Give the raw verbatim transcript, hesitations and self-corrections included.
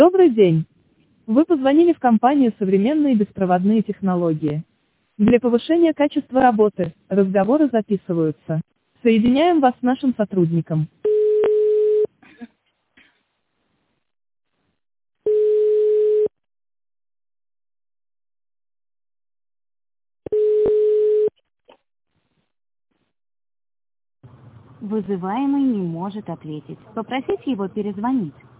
Добрый день. Вы позвонили в компанию «Современные беспроводные технологии». Для повышения качества работы, разговоры записываются. Соединяем вас с нашим сотрудником. Вызываемый не может ответить. Попросите его перезвонить.